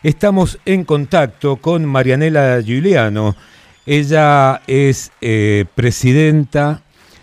Estamos en contacto con Marianela Giuliano. Ella es presidenta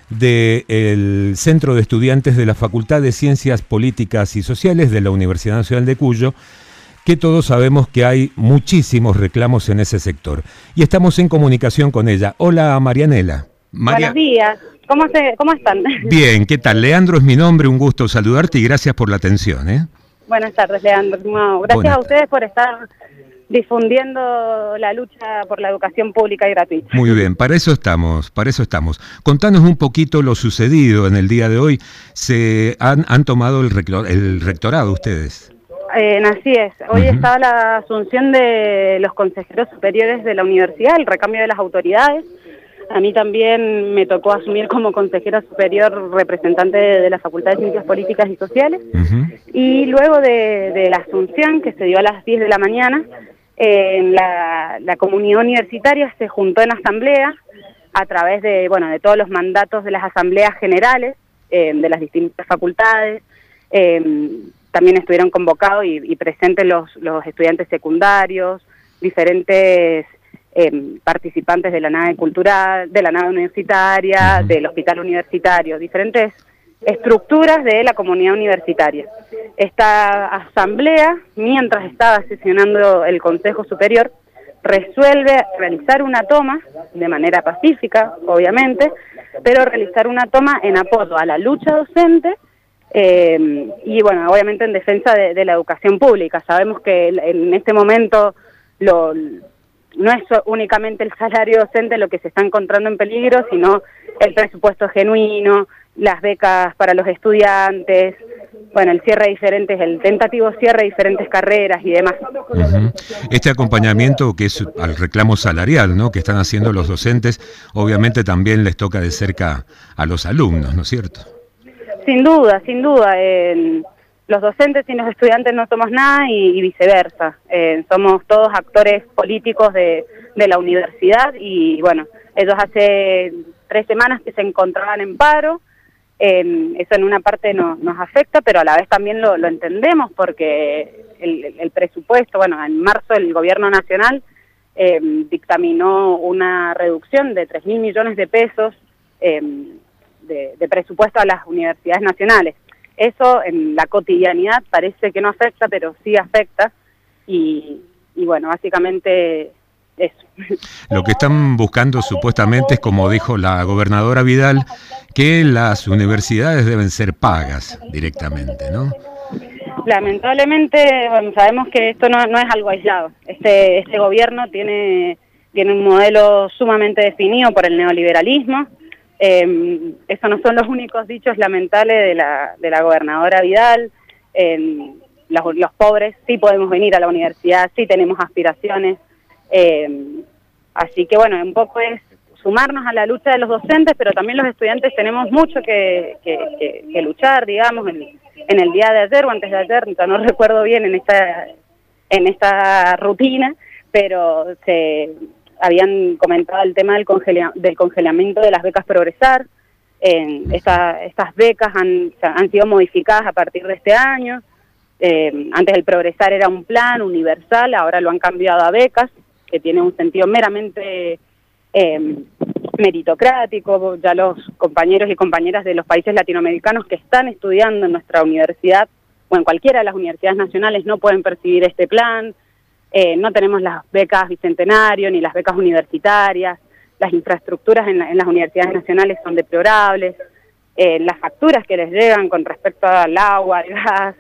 del Centro de Estudiantes de la Facultad de Ciencias Políticas y Sociales de la Universidad Nacional de Cuyo, que todos sabemos que hay muchísimos reclamos en ese sector. Y estamos en comunicación con ella. Hola, Marianela. Buenos días. ¿Cómo están? Bien, ¿qué tal? Leandro es mi nombre, un gusto saludarte y gracias por la atención, ¿eh? Buenas tardes, Leandro. No, gracias a ustedes por estar difundiendo la lucha por la educación pública y gratuita. Muy bien, para eso estamos. Contanos un poquito lo sucedido en el día de hoy. Se han tomado el rectorado ustedes. Así es. Hoy estaba la asunción de los consejeros superiores de la universidad, el recambio de las autoridades. A mí también me tocó asumir como consejera superior representante de la Facultad de Ciencias Políticas y Sociales. Y luego de la asunción, que se dio a las 10 de la mañana, la comunidad universitaria se juntó en asamblea a través de todos los mandatos de las asambleas generales de las distintas facultades. También estuvieron convocados y presentes los estudiantes secundarios, diferentes participantes de la nave cultural, de la nave universitaria, del hospital universitario, diferentes estructuras de la comunidad universitaria. Esta asamblea, mientras estaba sesionando el Consejo Superior, resuelve realizar una toma, de manera pacífica, obviamente, pero realizar una toma en apoyo a la lucha docente y, obviamente en defensa de la educación pública. Sabemos que en este momento no es únicamente el salario docente lo que se está encontrando en peligro, sino el presupuesto genuino, las becas para los estudiantes, el tentativo cierre de diferentes carreras y demás. Este acompañamiento que es al reclamo salarial, ¿no?, que están haciendo los docentes, obviamente también les toca de cerca a los alumnos, ¿no es cierto? Sin duda. Los docentes y los estudiantes no somos nada y viceversa. Somos todos actores políticos de la universidad y ellos hace 3 semanas que se encontraban en paro. Eso en una parte nos afecta, pero a la vez también lo entendemos porque el presupuesto, en marzo el gobierno nacional dictaminó una reducción de 3.000 millones de pesos de presupuesto a las universidades nacionales. Eso en la cotidianidad parece que no afecta, pero sí afecta y básicamente eso. Lo que están buscando supuestamente es, como dijo la gobernadora Vidal, que las universidades deben ser pagas directamente, ¿no? Lamentablemente, sabemos que esto no es algo aislado. Este gobierno tiene un modelo sumamente definido por el neoliberalismo. Esos no son los únicos dichos lamentables de la gobernadora Vidal. Los pobres sí podemos venir a la universidad, sí tenemos aspiraciones. Así que un poco es sumarnos a la lucha de los docentes, pero también los estudiantes tenemos mucho que luchar, digamos, en el día de ayer o antes de ayer, no recuerdo bien en esta rutina, pero habían comentado el tema del congelamiento de las becas Progresar. Estas becas han sido modificadas a partir de este año. Antes el Progresar era un plan universal, ahora lo han cambiado a becas, que tiene un sentido meramente meritocrático. Ya los compañeros y compañeras de los países latinoamericanos que están estudiando en nuestra universidad o en cualquiera de las universidades nacionales no pueden percibir este plan. No tenemos las becas Bicentenario ni las becas universitarias. Las infraestructuras en las universidades nacionales son deplorables. Las facturas que les llegan con respecto al agua, al gas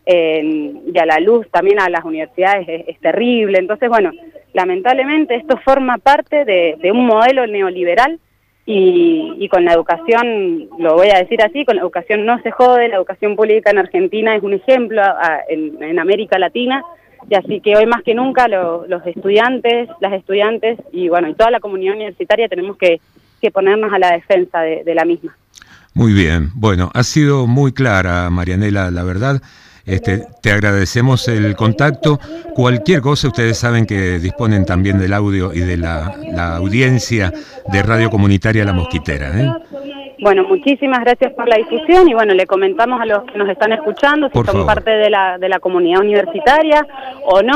y a la luz también a las universidades es terrible. Entonces, lamentablemente esto forma parte de un modelo neoliberal y con la educación, lo voy a decir así, con la educación no se jode. La educación pública en Argentina es un ejemplo en América Latina. Y así que hoy más que nunca los estudiantes, las estudiantes y toda la comunidad universitaria tenemos que ponernos a la defensa de la misma. Muy bien, ha sido muy clara, Marianela, la verdad. Te agradecemos el contacto. Cualquier cosa, ustedes saben que disponen también del audio y de la audiencia de Radio Comunitaria La Mosquitera, ¿eh? Bueno, muchísimas gracias por la difusión y le comentamos a los que nos están escuchando si son parte de la comunidad universitaria o no,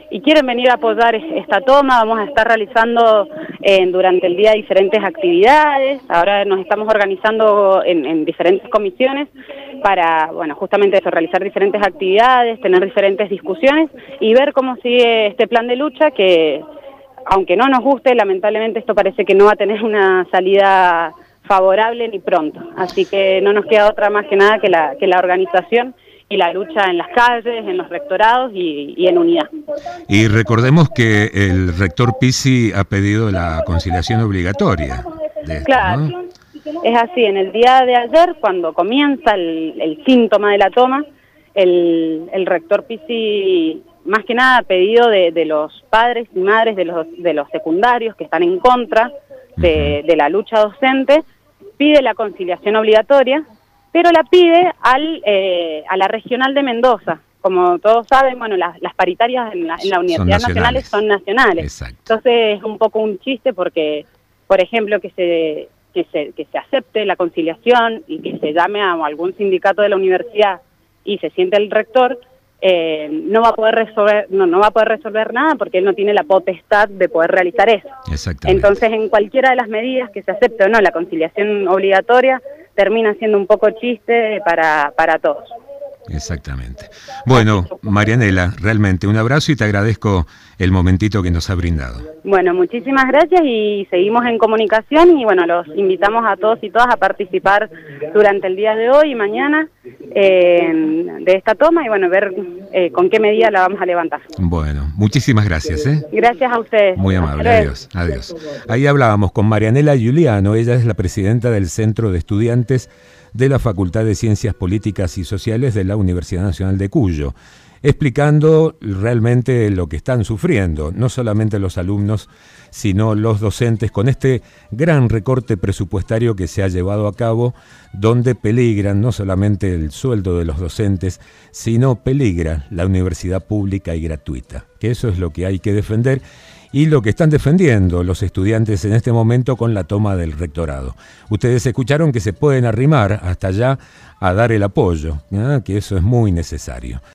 y quieren venir a apoyar esta toma. Vamos a estar realizando durante el día diferentes actividades. Ahora nos estamos organizando en diferentes comisiones para, bueno, justamente eso, realizar diferentes actividades, tener diferentes discusiones y ver cómo sigue este plan de lucha que, aunque no nos guste, lamentablemente esto parece que no va a tener una salida favorable ni pronto. Así que no nos queda otra más que nada que la organización y la lucha en las calles, en los rectorados y en unidad. Y recordemos que el rector Pisi ha pedido la conciliación obligatoria de esto, claro, ¿no? Es así, en el día de ayer, cuando comienza el síntoma de la toma, el rector Pisi, más que nada, ha pedido de los padres y madres de los secundarios que están en contra de la lucha docente, pide la conciliación obligatoria, pero la pide a la regional de Mendoza. Como todos saben, bueno, las paritarias en la Universidad Nacional son nacionales. Exacto. Entonces es un poco un chiste porque, por ejemplo, que se acepte la conciliación y que se llame a algún sindicato de la universidad y se siente el rector, no va a poder resolver nada porque él no tiene la potestad de poder realizar eso. Exactamente. Entonces, en cualquiera de las medidas que se acepte o no, la conciliación obligatoria termina siendo un poco chiste para todos. Exactamente. Bueno, Marianela, realmente un abrazo y te agradezco el momentito que nos ha brindado. Bueno, muchísimas gracias y seguimos en comunicación y bueno, los invitamos a todos y todas a participar durante el día de hoy y mañana de esta toma y bueno, ver con qué medida la vamos a levantar. Bueno, muchísimas gracias. Gracias a ustedes. Muy amable, adiós, adiós. Ahí hablábamos con Marianela Giuliano, ella es la presidenta del Centro de Estudiantes de la Facultad de Ciencias Políticas y Sociales de la Universidad Nacional de Cuyo, explicando realmente lo que están sufriendo, no solamente los alumnos, sino los docentes, con este gran recorte presupuestario que se ha llevado a cabo, donde peligran no solamente el sueldo de los docentes, sino peligra la universidad pública y gratuita, que eso es lo que hay que defender, y lo que están defendiendo los estudiantes en este momento con la toma del rectorado. Ustedes escucharon que se pueden arrimar hasta allá a dar el apoyo, ¿eh? Que eso es muy necesario.